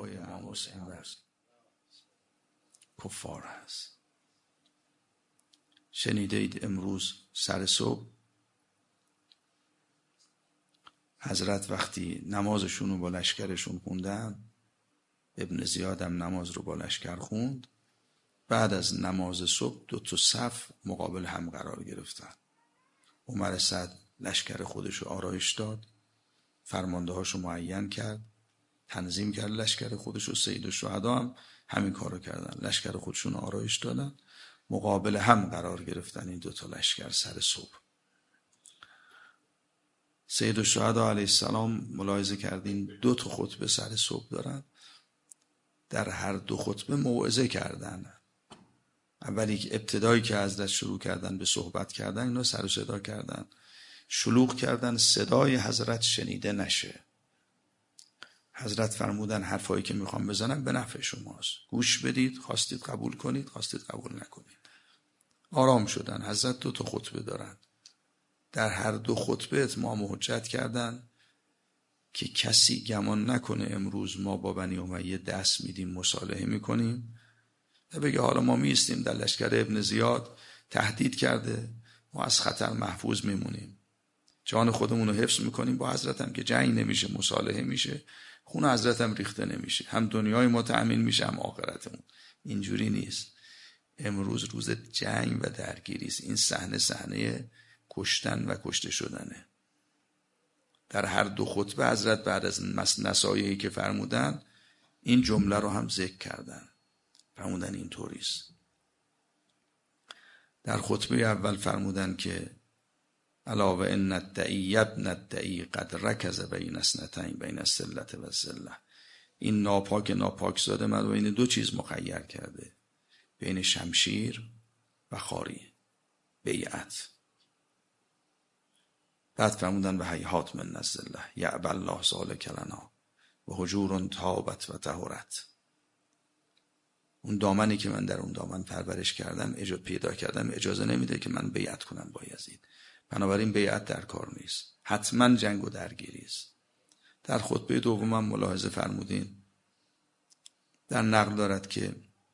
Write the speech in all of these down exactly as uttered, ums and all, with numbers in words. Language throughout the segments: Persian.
دعای امام حسین بر کفار هست. شنیده اید امروز سر صبح حضرت وقتی نمازشون رو با لشکرشون خوندن، ابن زیاد هم نماز رو با لشکر خوند، بعد از نماز صبح دو تا صف مقابل هم قرار گرفتن. عمر سعد لشکر خودش رو آرایش داد، فرمانده هاشو معین کرد، تنظیم کرد لشکر خودش، و سید الشهدا هم همین کارو کردن، لشکر خودشون آرایش دادن، مقابل هم قرار گرفتن این دو تا لشکر سر صبح. سید الشهدا علیه السلام ملاحظه کردین دو تا خطبه سر صبح دارن، در هر دو خطبه موعظه کردن. اولی که ابتدایی که حضرت شروع کردن به صحبت کردن، اینا سر و صدا کردن، شلوغ کردن صدای حضرت شنیده نشه. حضرت فرمودن حرفایی که میخوام بزنم به نفع شماست، گوش بدید، خواستید قبول کنید، خواستید قبول نکنید. آرام شدن. حضرت دو تا خطبه دارن، در هر دو خطبه اتمام و حجت کردن که کسی گمان نکنه امروز ما با بنی امیه دست میدیم مصالحه میکنیم و بگه حالا ما میستیم در لشکر ابن زیاد تهدید کرده، ما از خطر محفوظ میمونیم، جان خودمون رو حفظ میکنیم، با حضرت هم که جنگ نمیشه مصالحه میشه، خون حضرت هم ریخته نمیشه، هم دنیای ما تأمین میشه هم آخرتمون. اینجوری نیست. امروز روز جنگ و درگیری است. این صحنه صحنه کشتن و کشته شدنه. در هر دو خطبه حضرت بعد از نصایحی که فرمودن این جمله رو هم ذکر کردن، فرمودن این طوریست. در خطبه اول فرمودن که علاوه ان الدعی ابن الدعی قد رکز بین اثنتین بین السلة و الذلة، این ناپاک ناپاک زاده من بین دو چیز مخیر کرده، بین شمشیر و خاری، بیعت. بعد فرمودن و هیهات من الذلة یعبی الله ذلک لنا و هجور طابت و طهرت. اون دامنی که من در اون دامن پرورش کردم، اجازه پیدا کردم، اجازه نمیده که من بیعت کنم با یزید، بنابراین بیعت در کار نیست، حتما جنگ و درگیری است. در خطبه دومم ملاحظه فرمودین، در نقل دارد که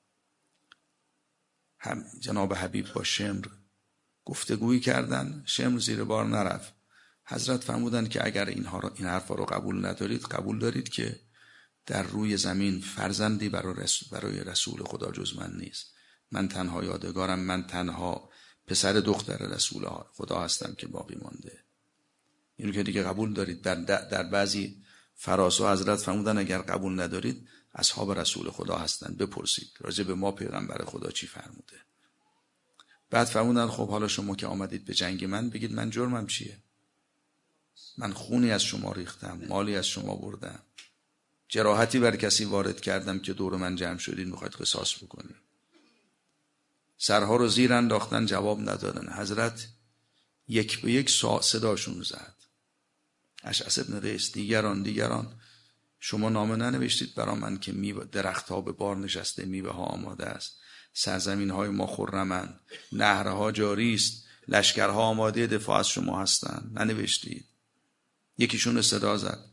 هم جناب حبیب با شمر گفتگویی کردن، شمر زیر بار نرفت. حضرت فرمودن که اگر اینها رو این حرفا رو قبول ندارید، قبول دارید که در روی زمین فرزندی برای رسول, برای رسول خدا جز من نیست، من تنها یادگارم، من تنها پسر دختر رسول خدا هستم که باقی مانده. اینو که دیگه قبول دارید. در, در بعضی فراسو حضرت فرمودن اگر قبول ندارید اصحاب رسول خدا هستن، بپرسید راجع به ما پیغمبر خدا چی فرموده. بعد فرمودن خب حالا شما که آمدید به جنگ من، بگید من جرمم چیه؟ من خونی از شما ریختم، مالی از شما بردم، جراحتی بر کسی وارد کردم که دور من جمع شدید میخواید قصاص بکنید. سرها رو زیر انداختن، جواب ندادن. حضرت یک به یک صداشون زد. اشعث ابن قیس، دیگران دیگران شما نامه ننوشتید برا من که میوه درختها به بار نشسته، میوه ها آماده است، سرزمین های ما خرمند، نهرها جاری است، لشکرها آماده دفاع از شما هستند، ننوشتید؟ یکیشون صدا زد،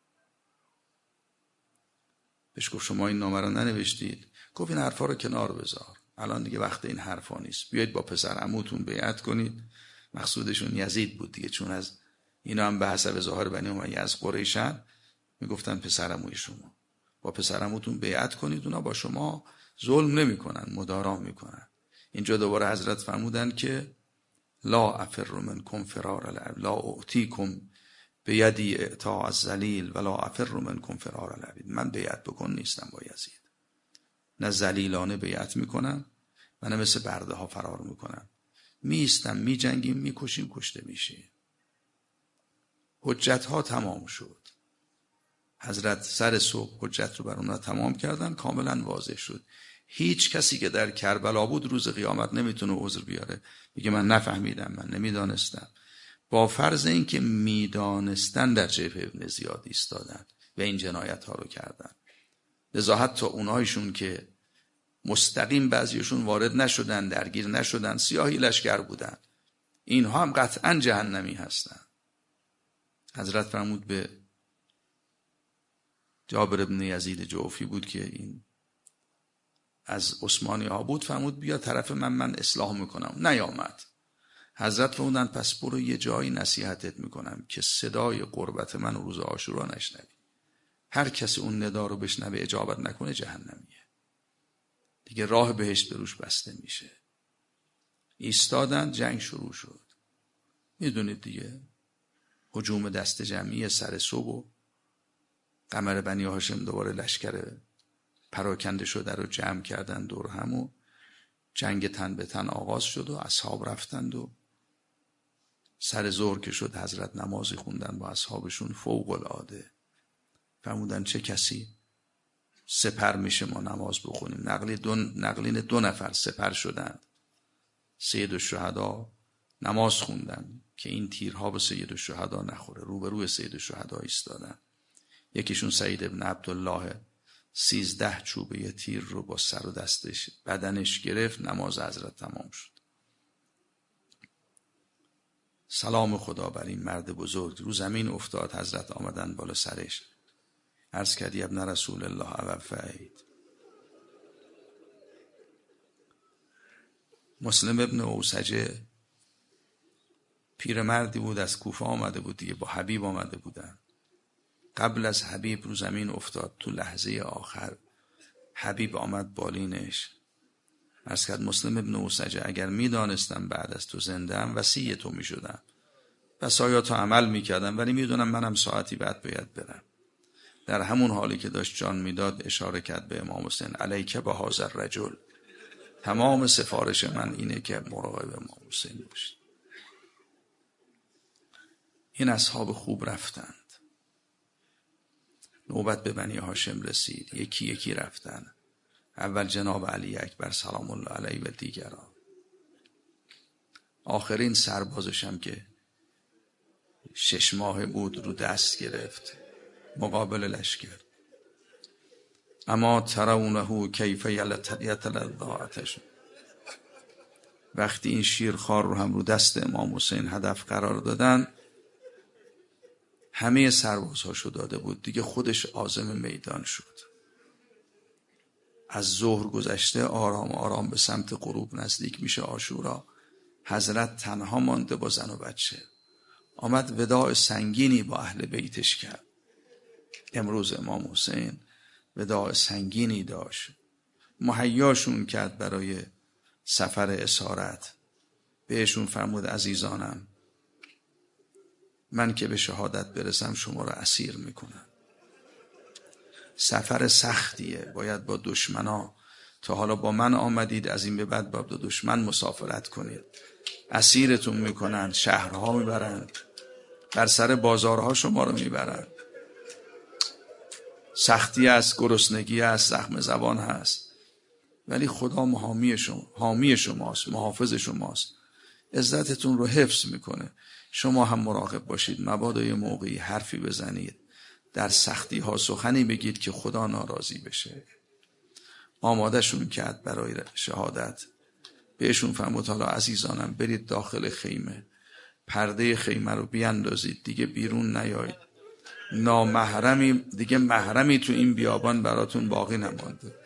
بهش گفت شما این نامه رو ننوشتید؟ گفت این حرفا رو کنار بذار، الان دیگه وقت این حرفا نیست، بیایید با پسر عموتون بیعت کنید. مقصودشون یزید بود دیگه، چون از اینا هم به حسب ظاهر بنی امیه از قریشن، میگفتن پسر عموی شما، با پسر عموتون بیعت کنید، اونا با شما ظلم نمیکنن، مدارا میکنن. اینجا دوباره حضرت فرمودن که لا افر منکم فرار العبید، لا اعطیکم بیدی اعطاء الذلیل ولا افر منکم فرار العبید. من بیعت بکن نیستم با یزید، نه ذلیلانه بیعت میکنم و نه مثل برده ها فرار میکنم، میستم، میجنگیم، میکشیم، کشته میشیم. حجت ها تمام شد. حضرت سر صبح حجت رو بر اونها تمام کردن، کاملا واضح شد. هیچ کسی که در کربلا بود روز قیامت نمیتونه عذر بیاره، میگه من نفهمیدم، من نمیدانستم، با فرض این که میدانستن در جبهه ابن زیاد ایستادن و این جنایت ها رو کردن. لذا حتی اونهایشون که مستقیم بعضیشون وارد نشدن، درگیر نشدن، سیاهی لشکر بودن، اینها هم قطعا جهنمی هستن. حضرت فرمود به جابر ابن یزید جوفی بود که این از عثمانی ها بود، فرمود بیا طرف من من اصلاح میکنم. نیامد. حضرت فرمودن پس برو یه جایی نصیحتت میکنم که صدای قربت من روز عاشورا نشنوی. هر کسی اون ندا رو بشنوه اجابت نکنه جهنمیه. دیگه راه بهشت به روش بسته میشه. ایستادن، جنگ شروع شد. میدونید دیگه هجوم دست جمعی سر صبح و قمر بنی هاشم دوباره لشکر پراکنده شده رو جمع کردن دور هم و جنگ تن به تن آغاز شد و اصحاب رفتند و سر ظهر که شد حضرت نمازی خوندن با اصحابشون فوق العاده. فرمودن چه کسی سپر میشه ما نماز بخونیم. نقلی دو نقلین دو نفر سپر شدند. سید الشهدا نماز خوندن که این تیرها به سید الشهدا نخوره. روبروی سید الشهدا ایستادن. یکیشون سعید ابن عبدالله سیزده چوبه یه تیر رو با سر و دستش بدنش گرفت. نماز حضرت تمام شد. سلام خدا بر این مرد بزرگ. رو زمین افتاد. حضرت آمدن بالا سرش. عرض کردی ابن رسول الله اوفیت. مسلم ابن اوسجه پیرمردی بود، از کوفه آمده بود دیگه، با حبیب آمده بودن. قبل از حبیب رو زمین افتاد. تو لحظه آخر حبیب آمد بالینش. عرض کرد مسلم ابن اوسجه اگر می دانستم بعد از تو زنده ام وصی تو می شدم، وصایاتو عمل می کردم، ولی می دونم منم ساعتی بعد باید برم. در همون حالی که داشت جان میداد اشاره کرد به امام حسین علیک به هذا الرجل. تمام سفارش من اینه که مراقب امام حسین باشید. این اصحاب خوب رفتند. نوبت به بنی هاشم رسید. یکی یکی رفتن. اول جناب علی اکبر سلام الله علیه و دیگران. آخرین سربازشم که شش ماه بود رو دست گرفت مقابل لشکر. اما ترونه کیف یتلذاتش. وقتی این شیرخوار رو هم رو دست امام حسین هدف قرار دادن، همه سربازهاشو داده بود دیگه، خودش عازم میدان شد. از ظهر گذشته آرام آرام به سمت غروب نزدیک میشه عاشورا. حضرت تنها مانده با زن و بچه. آمد وداع سنگینی با اهل بیتش کرد. امروز امام حسین وداع سنگینی داشت. مهیاشون کرد برای سفر اسارت. بهشون فرمود عزیزانم من که به شهادت برسم شما را اسیر میکنم. سفر سختیه، باید با دشمنا، تا حالا با من آمدید، از این به بعد با دشمن مسافرت کنید. اسیرتون میکنن، شهرها میبرن، بر سر بازارها شما رو میبرن. سختی است، گرسنگی است، زخم زبان هست، ولی خدا حامی شما، حامی شماست، محافظ شماست، عزتتون رو حفظ میکنه. شما هم مراقب باشید، مبادا یه موقعی حرفی بزنید، در سختی ها سخنی بگید که خدا ناراضی بشه. آماده شون کرد برای شهادت. بهشون فرمود حالا عزیزانم برید داخل خیمه، پرده خیمه رو بیاندازید، دیگه بیرون نیایید. نامحرمی دیگه، محرمی تو این بیابان براتون باقی نمانده.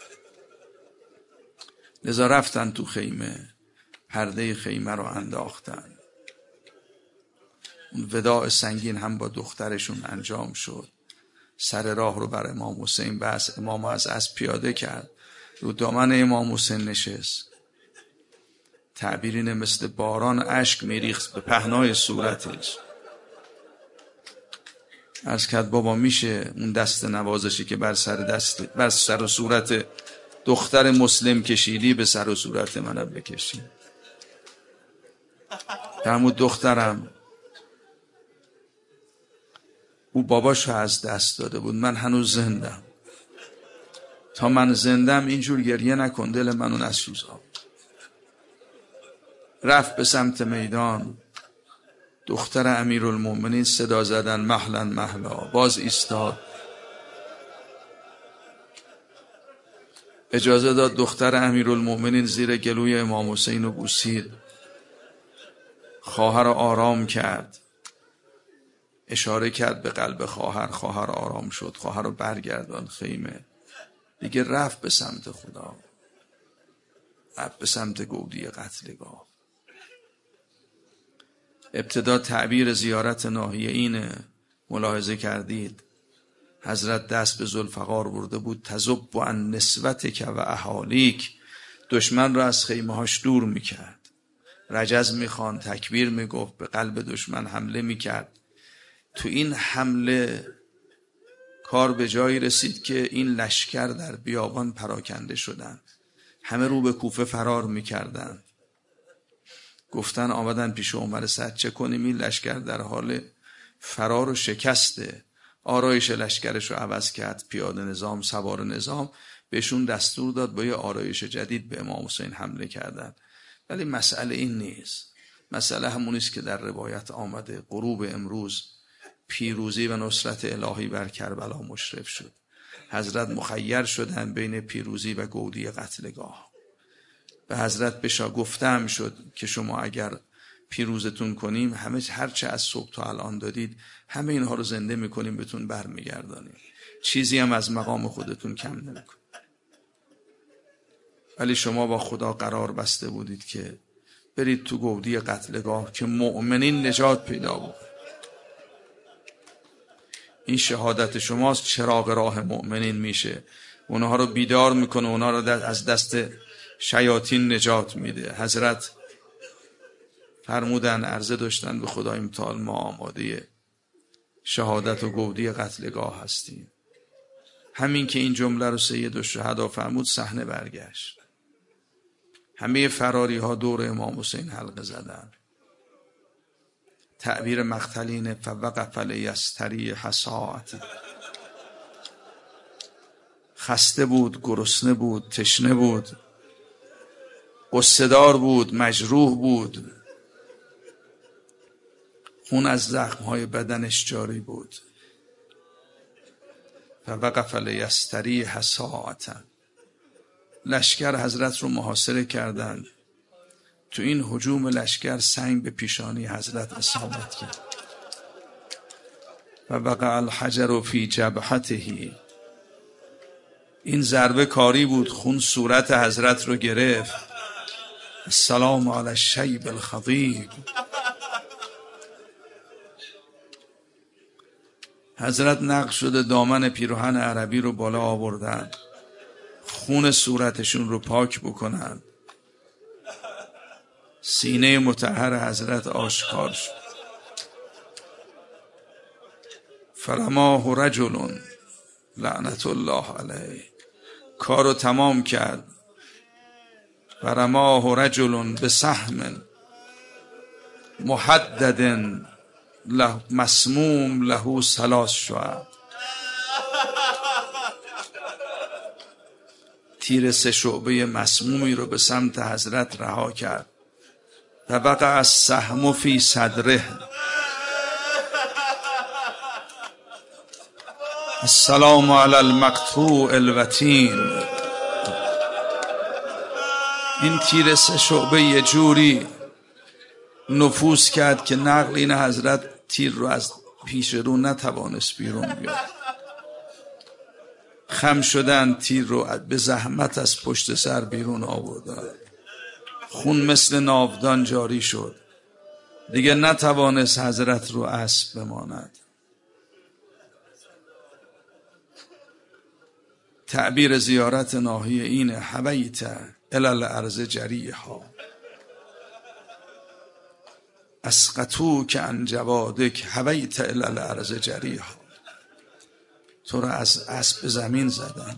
لذا رفتن تو خیمه، پرده خیمه رو انداختن. اون وداع سنگین هم با دخترشون انجام شد. سر راه رو بر امام حسین بس. امام از اسب پیاده کرد، رو دامن امام حسین نشست. تعبیرین مثل باران اشک میریخت به پهنای صورتش. عرض کرد بابا میشه اون دست نوازشی که بر سر دست بر سر و صورت دختر مسلم کشیدی به سر و صورت منم بکشی؟ فرمود دخترم، او باباشو از دست داده بود، من هنوز زندم. تا من زندم اینجور گریه نکن، دل منو نسوزان. رفت به سمت میدان. دختر امیرالمومنین صدا زدن مهلا مهلا، باز ایستاد. اجازه داد دختر امیرالمومنین زیر گلوی امام حسین رو بوسید، خواهر رو آرام کرد. اشاره کرد به قلب خواهر. خواهر آرام شد. خواهر رو برگردان خیمه. دیگه رفت به سمت خدا، رفت به سمت گودی قتلگاه. ابتدا تعبیر زیارت ناحیه اینه، ملاحظه کردید حضرت دست به ذوالفقار برده بود. تذب عن نسوتک و اهالیک، دشمن را از خیمه هاش دور میکرد. رجز میخوان، تکبیر میگفت، به قلب دشمن حمله میکرد. تو این حمله کار به جایی رسید که این لشکر در بیابان پراکنده شدن، همه رو به کوفه فرار میکردن. گفتن آمدن پیش عمر سعد چه کنیم؟ این لشکر در حال فرار و شکسته. آرایش لشکرش رو عوض کرد، پیاده نظام، سوار نظام، بهشون دستور داد با یه آرایش جدید به امام حسین حمله کردن. ولی مسئله این نیست. مسئله همونیست که در روایت آمده. غروب امروز پیروزی و نصرت الهی بر کربلا مشرف شد. حضرت مخیر شدن بین پیروزی و گودی قتلگاه. به حضرت بشا گفتم شد که شما اگر پیروزتون کنیم، همه هرچه از صبح تا الان دادید همه اینها رو زنده میکنیم، بهتون برمیگردانیم، چیزی هم از مقام خودتون کم نمیکنیم. ولی شما با خدا قرار بسته بودید که برید تو گودی قتلگاه که مؤمنین نجات پیدا بود. این شهادت شماست چراغ راه مؤمنین میشه، اونها رو بیدار میکنه، اونها رو از دست شیاطین نجات میده. حضرت فرمودن، عرضه داشتن به خدای متعال ما آماده شهادت و گودی قتلگاه هستیم. همین که این جمله رو سید الشهدا فرمود، صحنه برگشت. همه فراری ها دور امام حسین حلقه زدن. تعبیر مقتلین فوقف لیستریح ساعة. خسته بود، گرسنه بود، تشنه بود، غصه‌دار بود، مجروح بود، خون از زخمهای بدنش جاری بود. فوقف لیستریح ساعة. لشکر حضرت رو محاصره کردند. تو این هجوم لشکر سنگ به پیشانی حضرت اصابت کرد. و وقع الحجر فی جبهته. این ضربه کاری بود، خون صورت حضرت رو گرفت. السلام علی الشیب الخضیب. حضرت نقش شده دامن پیراهن عربی رو بالا آوردن، خون صورتشون رو پاک بکنن. سینه مطهر حضرت آشکار شد. فرماه رجل لعنت الله علیه. کارو تمام کرد. فرماه رجل بسهم محدد له مسموم له ثلاث شعب. تیر سه شعبه مسمومی رو به سمت حضرت رها کرد. و وقع السهم فی صدره. السلام علی المقطوع الوتین. این تیر سه شعبه یه جوری نفوذ کرد که نقلین حضرت تیر رو از پیش رو نتوانست بیرون بیاد. خم شدن، تیر رو به زحمت از پشت سر بیرون آوردن. خون مثل ناودان جاری شد. دیگه نتوانست حضرت رو اسب بماند. تعبیر زیارت ناحیه اینه، حویت الی الارض جریحا اسقطوک عن جوادک حویت الی الارض جریحا. تو رو از اسب زمین زدن.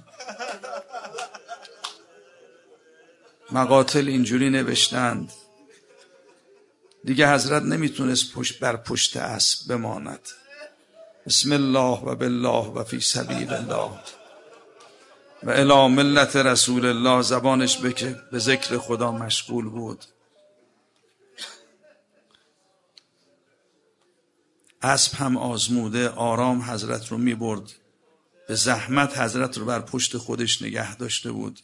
مقاتل اینجوری نوشتند. دیگه حضرت نمیتونست پشت بر پشت اسب بماند. بسم الله و بالله و فی سبیل الله و الی ملت رسول الله. زبانش به ذکر خدا مشغول بود. اسب هم آزموده آرام حضرت رو می برد. به زحمت حضرت رو بر پشت خودش نگه داشته بود.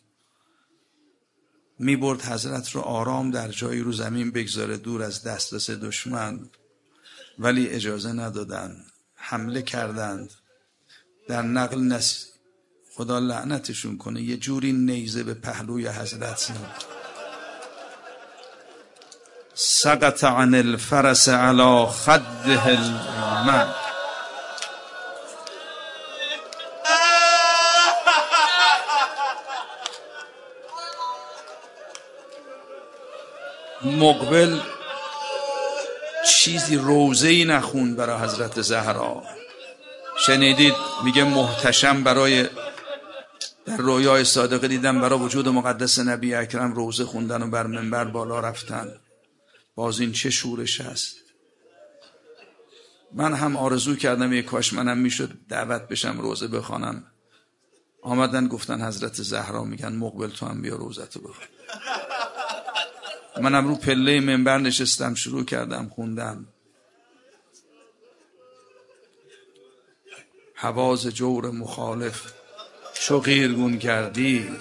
می برد حضرت رو آرام در جایی رو زمین بگذاره دور از دسترس دشمن. ولی اجازه ندادن. حمله کردند. در نقل نس خدا لعنتشون کنه یه جوری نیزه به پهلوی حضرت زد سقط عن الفرس على خده اليمن. مقبل چیزی روزه‌ای نخوند برای حضرت زهرا. شنیدید میگه محتشم برای در رویای صادقه دیدم برای وجود مقدس نبی اکرم روزه خوندن و بر منبر بالا رفتن. باز این چه شورش است. من هم آرزو کردم یک کاش منم میشد دعوت بشم روزه بخوانم. آمدن گفتن حضرت زهرا میگن مقبل تو هم بیا روزتو بخون. منم رو پله منبر نشستم شروع کردم خوندم. حواز جور مخالف چو قیرگون کردی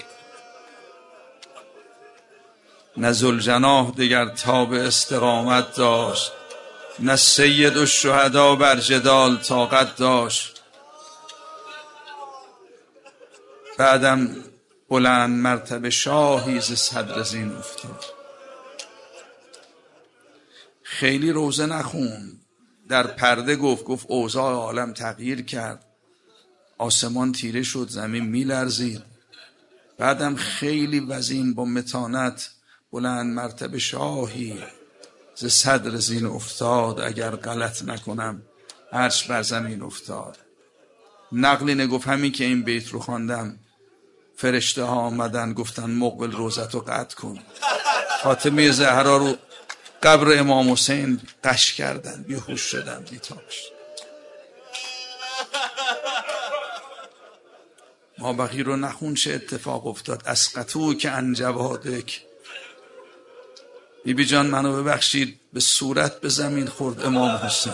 نه ذوالجناح دگر تاب استقامت داشت نه سید الشهدا بر جدال طاقت داشت. بعدم بلند مرتبه شاهی ز صدر زین افتاد. خیلی روزه نخوند. در پرده گفت گفت اوضاع عالم تغییر کرد. آسمان تیره شد زمین میلرزید. بعدم خیلی وزین با متانت بلند مرتبه شاهی ز صدر زین افتاد اگر غلط نکنم عرش بر زمین افتاد. نقلی نگفت همین که این بیت رو خواندم فرشته ها آمدن گفتن مقبل روزتو قطع کن. فاطمه زهرا رو قبر امام حسین قش کردن بیهوش شدن بیتابش. ما بقیه رو نخون چه اتفاق افتاد. اسقطو که انجوادک بی بی جان منو ببخشید به صورت به زمین خورد امام حسین.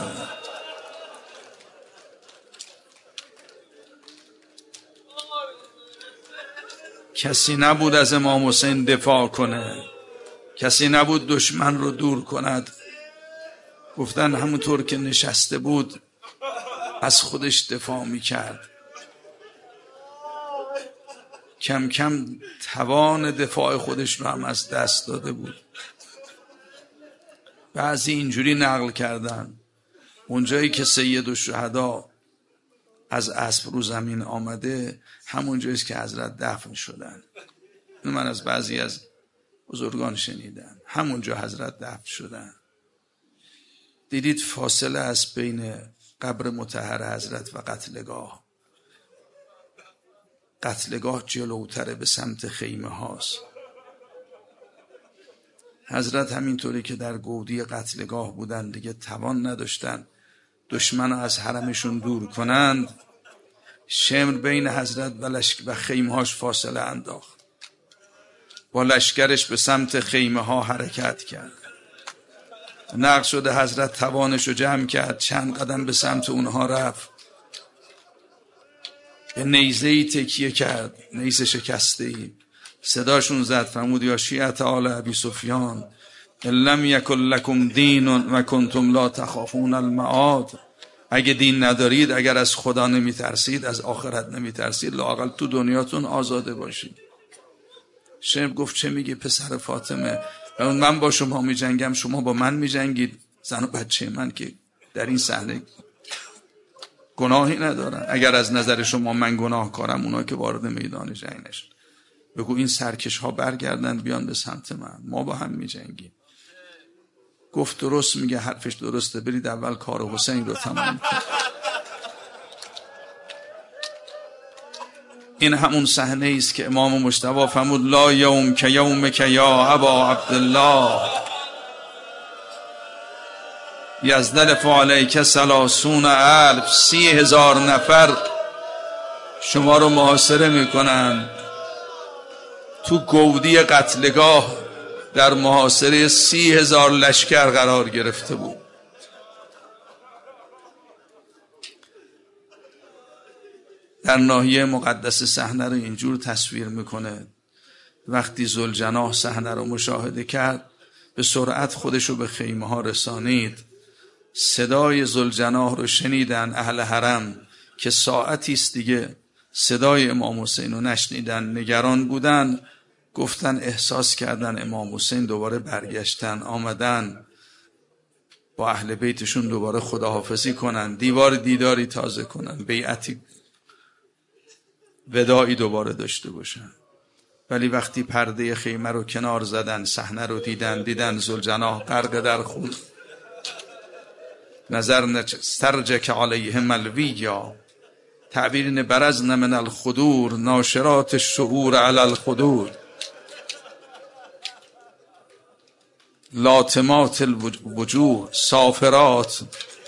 کسی نبود از امام حسین دفاع کنه. کسی نبود دشمن رو دور کند. گفتن همونطور که نشسته بود از خودش دفاع میکرد. کم کم توان دفاع خودش رو هم از دست داده بود. بعضی اینجوری نقل کردن اونجایی که سید الشهدا از اسب رو زمین آمده همون جاییست که حضرت دفن شدن. من از بعضی از بزرگان شنیدم همونجا حضرت دفن شدن. دیدید فاصله است بین قبر مطهر حضرت و قتلگاه. قتلگاه جلوتره به سمت خیمه هاست. حضرت همینطوری که در گودی قتلگاه بودن دیگه توان نداشتن دشمن از حرمشون دور کنند. شمر بین حضرت و, لشک و خیمه هاش فاصله انداخت. با لشکرش به سمت خیمه ها حرکت کرد. نقل شده حضرت توانش رو جمع کرد چند قدم به سمت اونها رفت. به نیزه‌ای تکیه کرد. نیزه شکسته‌ای. صداشون زد فرمود یا شیعة آل ابی سفیان ان لم یکن لکم دین و کنتم لا تخافون المعاد. اگه دین ندارید اگر از خدا نمی ترسید از آخرت نمی ترسید لااقل تو دنیاتون آزاده باشید. شمر گفت چه میگه پسر فاطمه؟ من با شما می جنگم شما با من می جنگید. زن و بچه من که در این صحنه گناهی ندارن. اگر از نظر شما من گناه کارم اونا که وارد میدان جنگ نشد بگو این سرکش ها برگردن بیان به سمت من ما با هم می جنگیم. گفت درست میگه حرفش درسته برید اول کار حسین رو تمام کنید. این همون صحنه است که امام مجتبی فرمود لا یوم که یوم که یا ابا عبدالله یزدلف علیک ثلاثون الف. سی هزار نفر شما رو محاصره میکنن. تو گودی قتلگاه در محاصره سی هزار لشکر قرار گرفته بود. در ناحیه مقدس صحنه رو اینجور تصویر میکنه. وقتی ذوالجناح صحنه رو مشاهده کرد به سرعت خودش رو به خیمه ها رسانید. صدای ذوالجناح رو شنیدن اهل حرم که ساعتی است دیگه صدای امام حسین رو نشنیدن، نگران بودن، گفتن احساس کردن امام حسین دوباره برگشتن، آمدن با اهل بیتشون دوباره خداحافظی کنن، دیوار دیداری تازه کنن، بیعتی وداعی دوباره داشته باشن. ولی وقتی پرده خیمه رو کنار زدن، صحنه رو دیدن، دیدن ذوالجناح غرق در خود، نظر نسترجک علیهم الویا، تعبیر اینه برزن من الخدور ناشرات الشعور علی الخدور لاتمات الوجوه سافرات.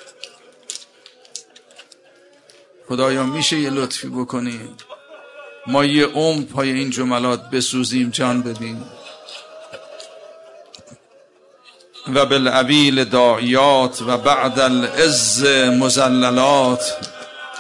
خدایا میشه یه لطفی بکنی ما یه عمر پای این جملات بسوزیم، جان بدیم. و بالعویل داعیات و بعد العز مزللات.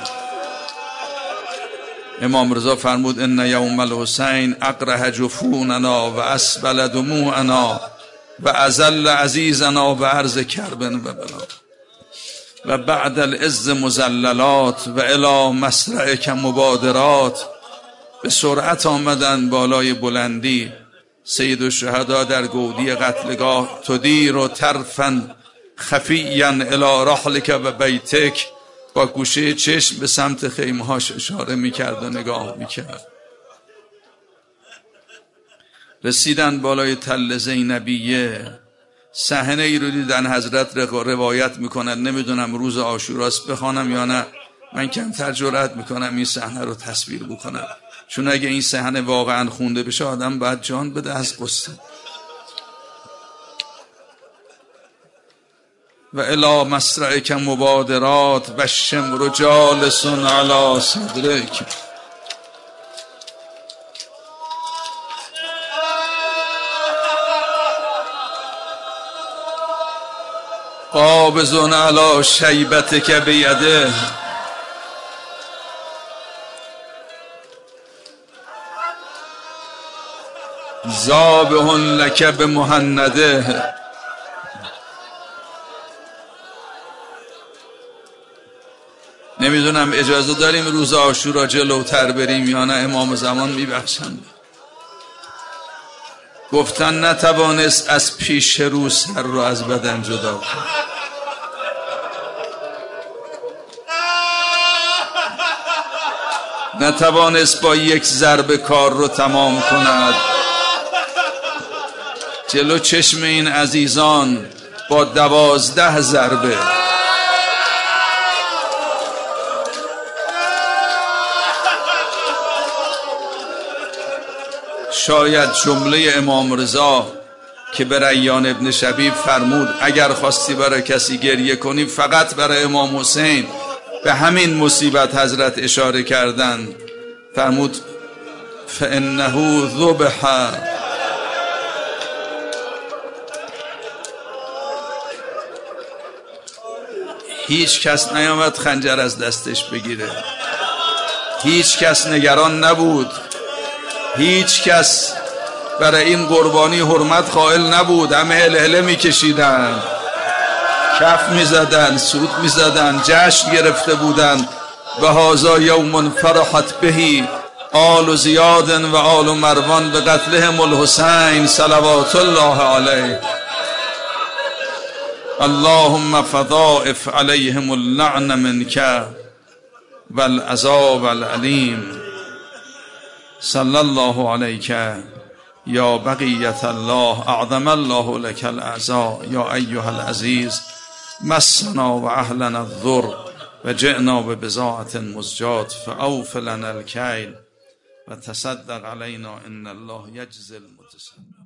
امام رضا فرمود ان یوم الحسین اقرح جفوننا و اسبل دموعنا و ازل عزیزنا و عرض کرب و بلا و بعد العز مزللات و الی مسرعک مبادرات. به سرعت آمدن بالای بلندی سید الشهدا در گودی قتلگاه، تدیر و طرفا خفیا الی رحلک و بیتک، با گوشه چشم به سمت خیمهاش اشاره میکرد و نگاه میکرد. رسیدن بالای تل زینبیه، صحنه ای رو دیدن حضرت روایت میکنن، نمیدونم روز عاشوراست بخوانم یا نه، من کمتر جرأت میکنم این صحنه رو تصویر بکنم، چون اگه این صحنه واقعا خونده بشه آدم باید جان بده از قصه. و الی مسرعک مبادرات و الشمر جالس علی صدرک. قابض علی شیبتک بیده. ذابح لک بمهنده. نمیدونم اجازه داریم روز عاشورا جلوتر بریم یا نه، امام زمان میبخشند. گفتن نتوانست از پیش رو سر رو از بدن جدا کند. نتوانست با یک ضربه کار رو تمام کند. جلو چشم این عزیزان با دوازده ضربه شاید جمله امام رضا که به ریان ابن شبیب فرمود اگر خواستی برای کسی گریه کنی فقط برای امام حسین، به همین مصیبت حضرت اشاره کردن، فرمود فانه ذبح. هیچ کس نیامد خنجر از دستش بگیره، هیچ کس نگران نبود، هیچ کس برای این قربانی حرمت قائل نبود. همه هلهله میکشیدن، کف میزدن، سود میزدن، جشن گرفته بودن. و هذا یوم فرحت بهی آل زیاد و آل مروان به قتلهم الحسین صلوات الله علیه. اللهم فضائف علیهم اللعن منک والعذاب العلیم. صلی الله علیک یا بقیت الله اعظم الله لك الاعزاء یا ایها العزیز. مسنا و اهلنا الضر و جئنا ببضاعة مزجاة فاوف لنا الکیل و تصدق علینا ان الله یجزی المتصدق.